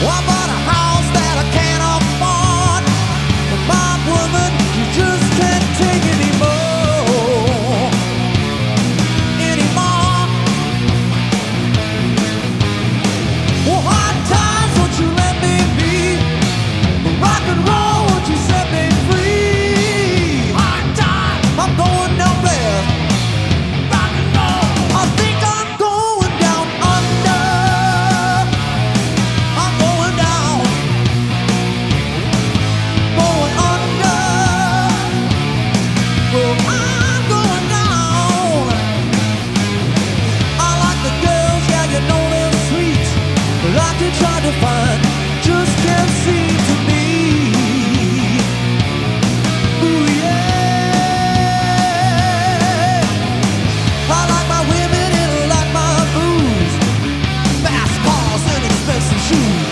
I bought a house that I can't afford. My woman, you just can't take anymore. Well, hard times, won't you let me be? Rock and roll, won't you set me free? Hard times, I'm going down there. Rock and roll, I think I'm going down under. I'm going down, going under. Well, I'm going down. I like the girls, yeah, you know they're sweet. Like you try to find, just can't seem to be. Ooh, yeah. I like my women and I like my booze. Fast cars and expensive shoes.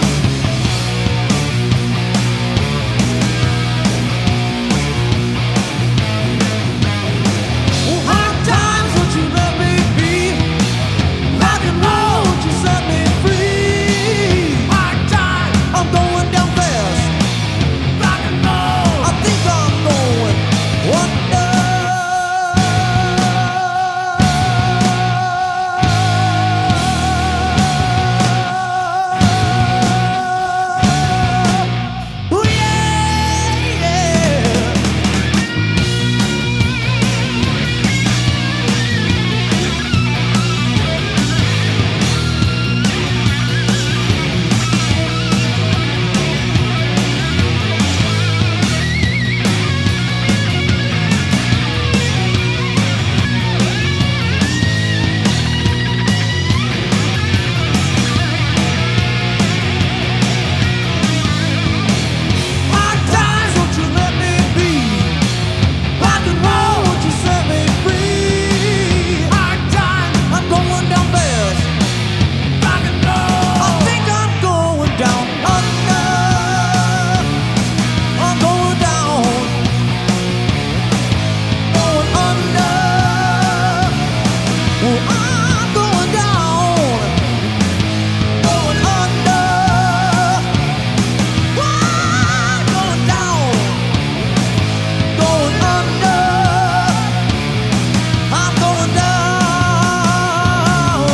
Well, hard times, won't you let me be? Rock and roll, won't you set me free? Hard times, I'm going down fast. Rock and roll, I think I'm going under. Ooh, yeah, yeah. Hard times, won't you let me be? Rock and roll, won't you set me free? Hard times, I'm going down fast. Rock and roll, I think I'm going down under. I'm going down, going under. Well, I'm going down, going under. I'm going down, going under. I'm going down.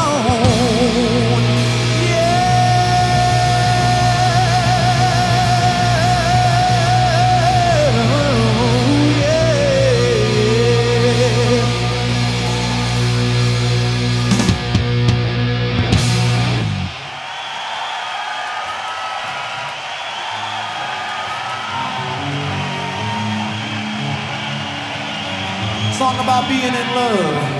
Yeah. Song about being in love.